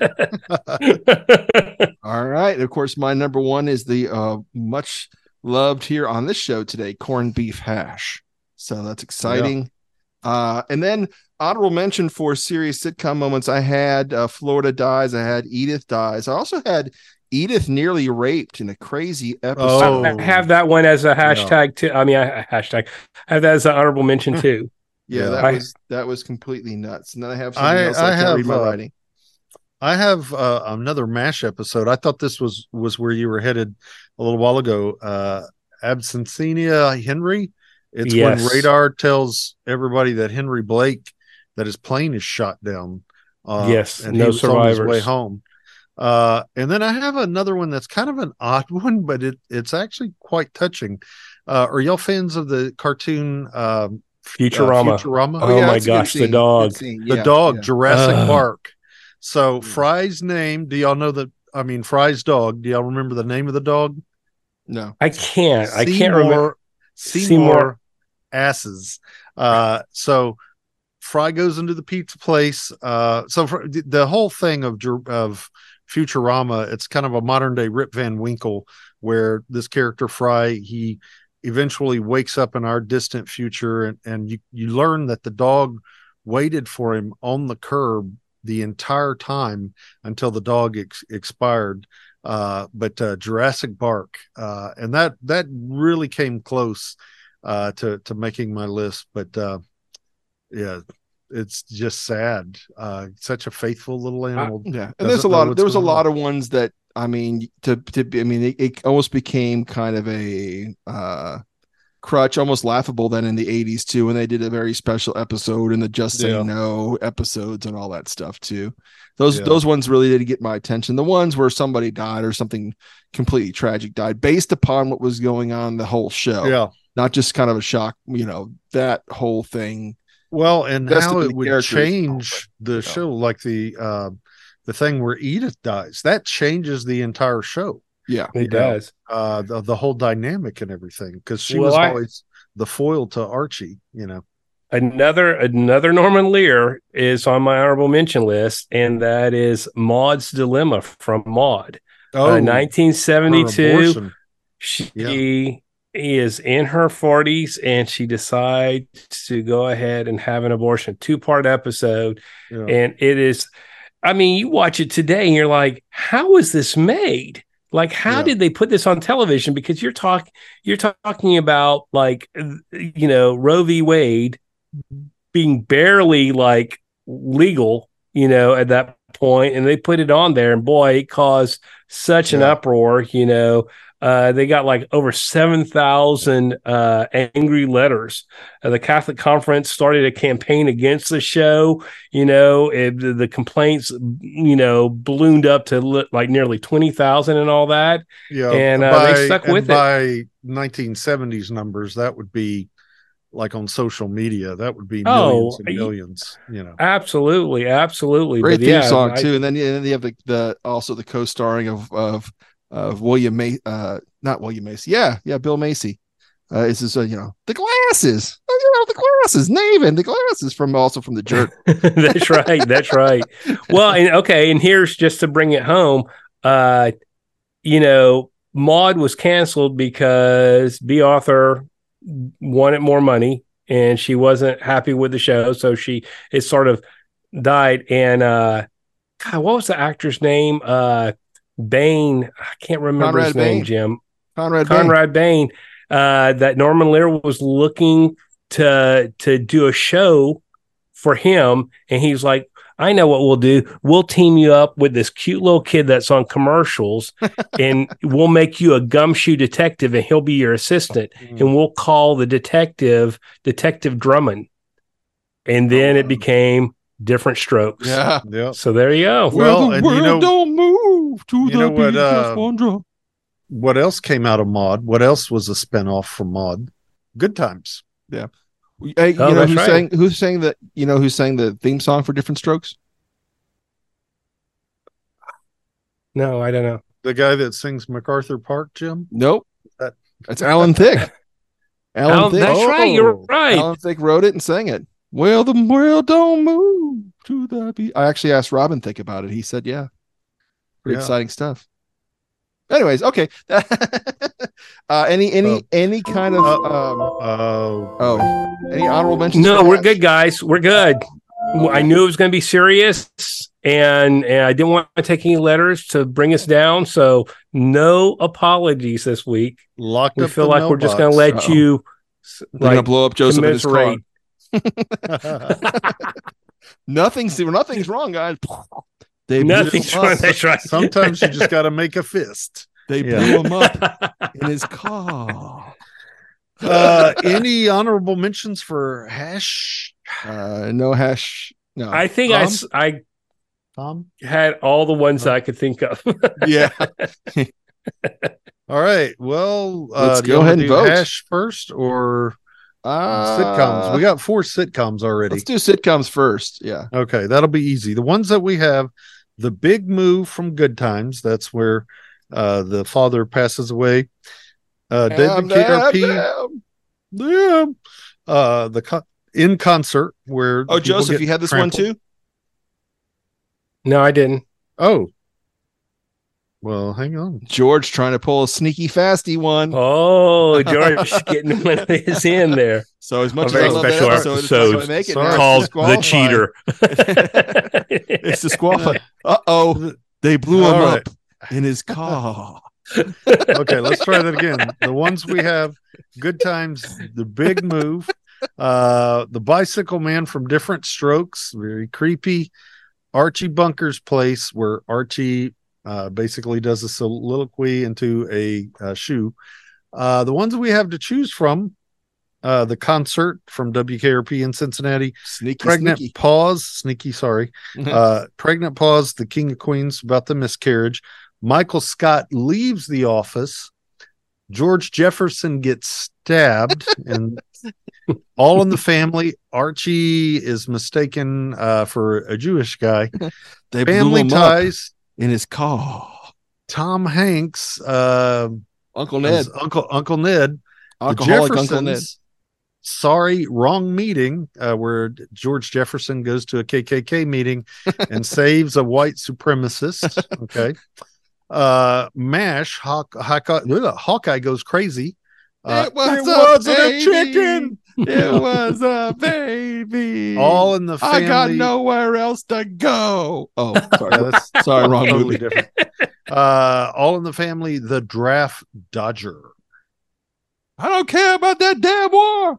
All right. Of course, my number one is the much loved here on this show today, corned beef hash. So that's exciting. And then honorable mention for serious sitcom moments. I had Florida Dies. I had Edith Dies. I also had Edith nearly raped in a crazy episode. I have that one as a hashtag too. I have that as an honorable mention too. That was completely nuts. And then I have something else I can't read my writing. I have another MASH episode. I thought this was where you were headed a little while ago. Absentia Henry. It's when Radar tells everybody that Henry Blake, that his plane is shot down. And no survivors. On his way home. And then I have another one that's kind of an odd one, but it's actually quite touching. Are y'all fans of the cartoon Futurama? Oh my gosh, the dog. The dog, Jurassic Park. So Fry's name, do y'all know Fry's dog, do y'all remember the name of the dog? No. I can't. I can't remember. Seymour Asses. So Fry goes into the pizza place. So the whole thing of Futurama. It's kind of a modern day Rip Van Winkle, where this character Fry, he eventually wakes up in our distant future, and you learn that the dog waited for him on the curb the entire time until the dog expired. But Jurassic Bark, and that really came close to making my list. But yeah, it's just sad. Such a faithful little animal. Yeah, and there was a lot of ones that, I mean, it almost became kind of a crutch, almost laughable then in the 80s too, when they did a very special episode and the Just Say No episodes and all that stuff too. Those ones really did get my attention. The ones where somebody died or something completely tragic died based upon what was going on the whole show. Yeah. Not just kind of a shock, that whole thing. Well, and how it would change the show, like the thing where Edith dies, that changes the entire show. Yeah, it does. The whole dynamic and everything, because she was always the foil to Archie. Another Norman Lear is on my honorable mention list, and that is Maud's Dilemma from Maud. 1972. She is in her 40s, and she decides to go ahead and have an abortion. 2-part episode, and it is. I mean, you watch it today, and you're like, "How is this made? Like, how did they put this on television?" Because you're talking about, like, Roe v. Wade being barely like legal, at that point, and they put it on there, and boy, it caused such an uproar. They got like over 7,000 angry letters. The Catholic Conference started a campaign against the show. The complaints, ballooned up to like nearly 20,000 and all that. Yeah, and they stuck with it. By 1970s numbers, that would be like on social media. That would be millions and millions. Absolutely. Great theme song too. And then you have the also the co-starring of William not William Macy. Yeah, Bill Macy. It's just the glasses. The glasses, Navin, the glasses from the Jerk. That's right. Well, and here's just to bring it home. Maud was canceled because B. Arthur wanted more money, and she wasn't happy with the show, so it sort of died. And God, what was the actor's name? Bain. I can't remember his name, Jim. Conrad Bain. That Norman Lear was looking to do a show for him, and he's like, "I know what we'll do. We'll team you up with this cute little kid that's on commercials, and we'll make you a gumshoe detective, and he'll be your assistant, and we'll call the Detective Drummond." And then it became Different Strokes. Yeah. So there you go. Well, the world don't move to the beat of one drum. What else came out of Maud? What else was a spinoff from Maud? Good Times. Yeah. Hey, who's saying the theme song for Different Strokes? No, I don't know. The guy that sings MacArthur Park, Jim? Nope. That's Alan Thicke. Alan Thicke. That's right. You're right. Alan Thicke wrote it and sang it. Well, the world don't move to the beat. I actually asked Robin Thicke about it. He said, yeah. Pretty exciting stuff. Anyways, okay. Any kind of any honorable mentions? No, we're good, guys. We're good. I knew it was going to be serious, and I didn't want to take any letters to bring us down. So no apologies this week. We feel like we're just going to let you. We're going to blow up Joseph in his car. Nothing's wrong, guys. Nothing's wrong. That's right. Sometimes you just got to make a fist. They blew him up in his car. Any honorable mentions for Hash? No Hash. No. I think Tom had all the ones I could think of. Yeah. All right. Well, let's go ahead and vote. Hash first or sitcoms? We got 4 sitcoms already. Let's do sitcoms first. Yeah. Okay, that'll be easy. The ones that we have: The Big Move from Good Times. That's where the father passes away. David KRP. In Concert, where Joseph, you had this one too? No, I didn't. Oh, Well, hang on. George trying to pull a sneaky fasty one. Oh, George getting one of his in there. So as much A as very I love that special episode, it's not episode gonna make it sorry. now. Called It's The disqualified. Cheater. It's disqualified. Uh-oh. They blew him All up in his car. Okay, let's try that again. The ones we have: Good Times, The Big Move, The Bicycle Man from Different Strokes, very creepy. Archie Bunker's Place, where Archie basically does a soliloquy into a shoe. The ones we have to choose from: The Concert from WKRP in Cincinnati, Sneaky, Pregnant sneaky. Pause, Sneaky, sorry. Pregnant Pause, The King of Queens, about the miscarriage. Michael Scott leaves the office. George Jefferson gets stabbed, and All in the Family. Archie is mistaken for a Jewish guy. They blew Family him Ties. up in his car. Tom Hanks, Uncle Ned. Uncle Ned. Alcoholic Uncle Ned. Sorry, Wrong Meeting, where George Jefferson goes to a KKK meeting and saves a white supremacist. Okay. MASH, Hawkeye goes crazy. It wasn't a a baby. chicken. It was a baby. All in the Family. I got nowhere else to go. Oh, sorry. Yeah, that's Sorry, wrong totally movie. different. All in the Family, The Draft Dodger. I don't care about that damn war.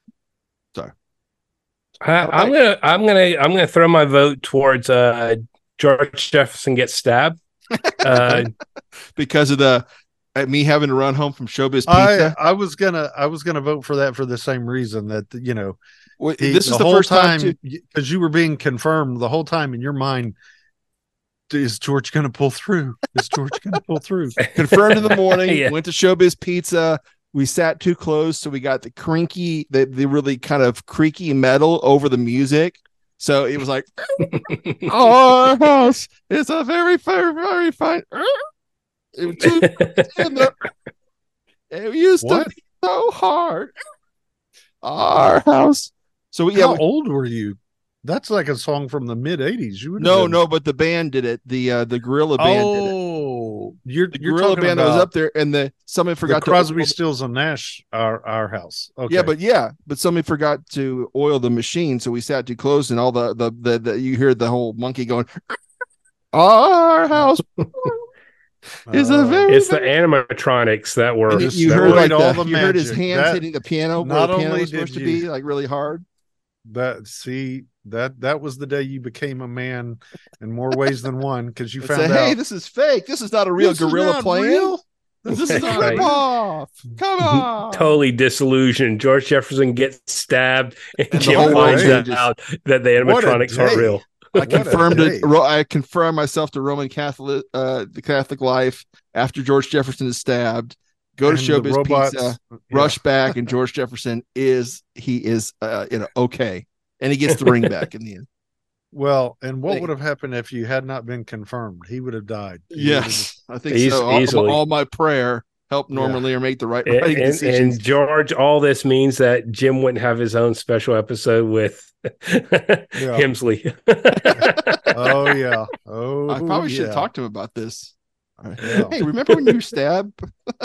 I'm gonna throw my vote towards George Jefferson gets stabbed. Because of me having to run home from Showbiz Pizza. I was gonna vote for that for the same reason that This is the whole first time because you were being confirmed the whole time in your mind. Is George going to pull through? Is George going to pull through? confirmed in the morning. Yeah. Went to Showbiz Pizza. We sat too close, so we got the really kind of creaky metal over the music. So it was like, our house is a very, very, very fine. It used What? to be so hard. Our house. So yeah, How old were you? That's like a song from the mid '80s. You would no, but the band did it. The Gorilla band did it. Oh, you're The you're Gorilla talking band about that was up there, and somebody forgot the Crosby, to Stills, and Nash. Our house. Okay. but somebody forgot to oil the machine, so we sat too close, and all the you hear the whole monkey going. Our house is a very. It's the animatronics that were. And you that heard were- like all the you heard his magic. hands That- hitting the piano. not Where the piano only was supposed did to you- be like really hard. that was the day you became a man in more ways than one because you I'd found say, out. hey, this is fake. This is not a real This is gorilla not playing. real. This is a Right. ripoff. Come on. Totally disillusioned. George Jefferson gets stabbed, and And the Jim whole world finds changes. out that the What a animatronics aren't day. real. I What a confirmed day. it. I confirmed myself to Roman Catholic, the Catholic life after George Jefferson is stabbed. Go to And the Showbiz robots- Pizza, yeah. rush back, and George Jefferson is okay, and he gets the ring back in the end. Well, and what Thing. would have happened if you had not been confirmed? He would have died. He would have Yes, I think Eas- so. easily. All my prayer helped Norman Lear make the right And, decisions. and George, all this means that Jim wouldn't have his own special episode with Hemsley. Oh yeah. Oh, I probably should yeah. have talked to him about this. All right. Yeah. Hey, remember when you were stabbed?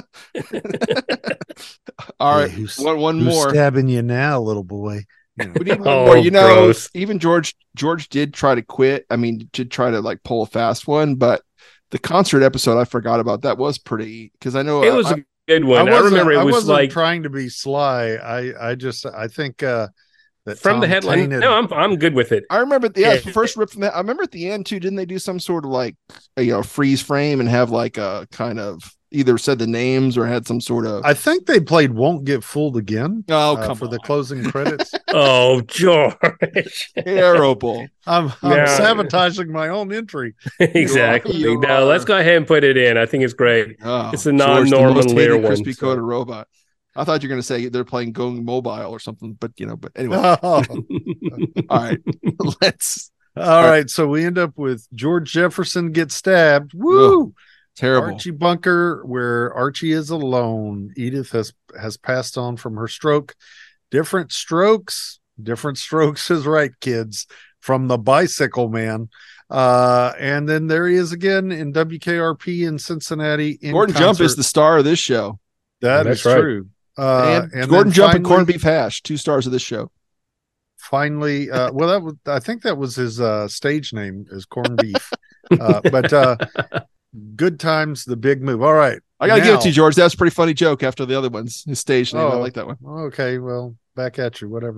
All right, Hey, who's one who's more. stabbing you now, little boy? We need one Oh, more. You know, gross. even George did try to quit. I mean, to try to like pull a fast one, but the concert episode, I forgot about. That was pretty because I know It was a good one. I wasn't- remember it was wasn't like trying to be sly. I think that from the Tom headline. tainted- No, I'm good with it. I remember. Yeah. The first rip from that. I remember at the end too. Didn't they do some sort of like freeze frame and have like a kind of either said the names or had some sort of. I think they played "Won't Get Fooled Again" Oh, come for on. the closing credits. Oh, George. Terrible. I'm Yeah. sabotaging my own entry. Exactly. You No, are. let's go ahead and put it in. I think it's great. Oh, It's a George, the non-Norman most Lear hated one, crispy so. coated robot. I thought you were going to say they're playing Going Mobile or something, but anyway. Oh. All right, let's. All right, so we end up with George Jefferson gets stabbed. Woo! Terrible. Archie Bunker, where Archie is alone. Edith has passed on from her stroke. Different strokes is right, kids. From the Bicycle Man. And then there he is again in WKRP in Cincinnati. Gordon Jump is the star of this show. That's true. And Gordon Jump and Corned Beef Hash, 2 stars of this show. Finally, I think that was his stage name is Corned Beef. But Good Times, The Big Move. All right. I got to give it to you, George. That's a pretty funny joke after the other ones. His stage name. I like that one. Okay. Well, back at you, whatever.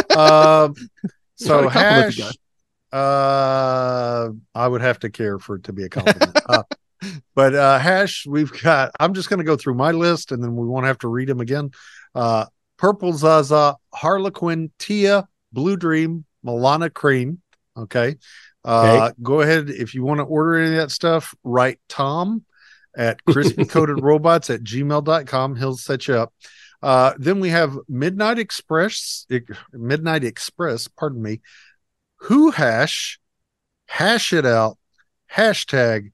So Hash, I would have to care for it to be a compliment. But Hash, I'm just going to go through my list and then we won't have to read them again. Purple Zaza, Harlequin, Tia, Blue Dream, Milana Cream. Okay. Go ahead. If you want to order any of that stuff, write Tom at crispycoatedrobots@gmail.com. He'll set you up. Then we have Midnight Express, pardon me. Who Hash, Hash It Out, hashtag,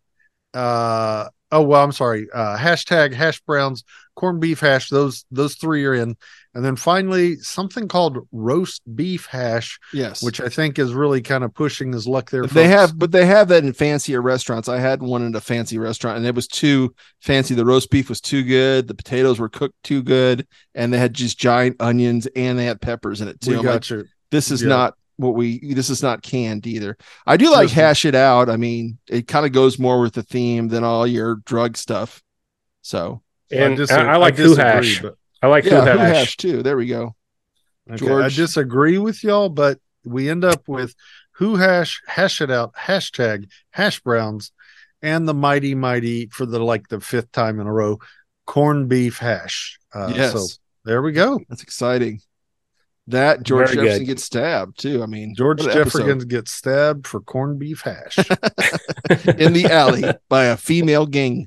hashtag Hash Browns, Corned Beef Hash. Those 3 are in. And then finally, something called Roast Beef Hash, yes, which I think is really kind of pushing his luck there. They have that in fancier restaurants. I had one in a fancy restaurant, and it was too fancy. The roast beef was too good. The potatoes were cooked too good, and they had just giant onions, and they had peppers in it too. This is not this is not canned either. I do like Hash It Out. I mean, it kind of goes more with the theme than all your drug stuff. So, and I like Who Hash. I like Who Hash too. There we go. Okay, George. I disagree with y'all, but we end up with Who Hash, Hash It Out, hashtag Hash Browns, and the mighty for the 5th time in a row, Corned Beef Hash. Yes. So there we go. That's exciting. That George Jefferson gets stabbed too. I mean, George Jefferson gets stabbed for Corned Beef Hash in the alley by a female gang.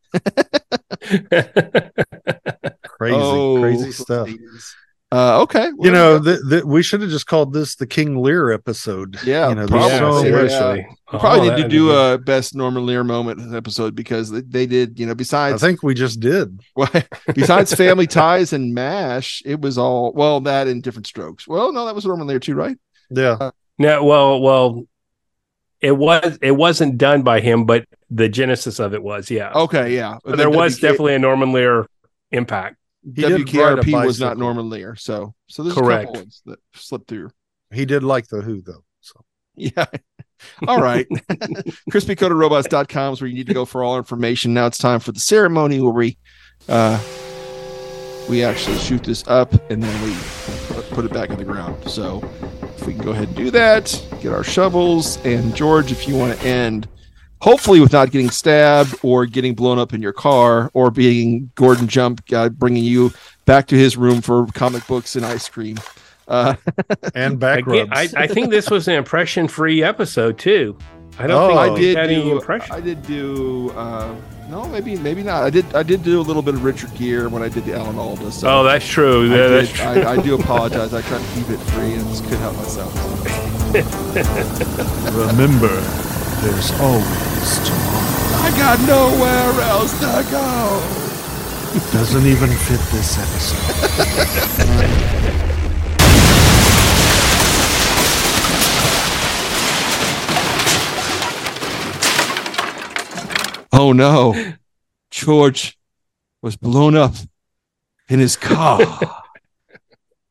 Crazy stuff. Okay. We should have just called this the King Lear episode. Yeah, seriously. We probably need to do a best Norman Lear moment episode because they did, besides. I think we just did. Besides Family Ties and MASH, it was all, that in Different Strokes. Well, no, that was Norman Lear too, right? Yeah. It wasn't done by him, but the genesis of it was, yeah. Okay, yeah. But there was definitely a Norman Lear impact. WKRP was not Norman Lear, so there's correct. A couple ones that slipped through. He did like the Who though. So yeah. All right. CrispyCoatedRobots.com is where you need to go for all information. Now it's time for the ceremony where we actually shoot this up and then we put it back in the ground. So if we can go ahead and do that, get our shovels, and George, if you want to end hopefully with not getting stabbed or getting blown up in your car or being Gordon Jump bringing you back to his room for comic books and ice cream. And back rubs. I think this was an impression-free episode too. I don't think I did any impression. I did do no, maybe not. I did do a little bit of Richard Gere when I did the Alan Alda. So that's true. That's true. I do apologize. I tried to keep it free and just couldn't help myself. Remember, there's always tomorrow. I got nowhere else to go. Doesn't even fit this episode. Oh no, George was blown up in his car.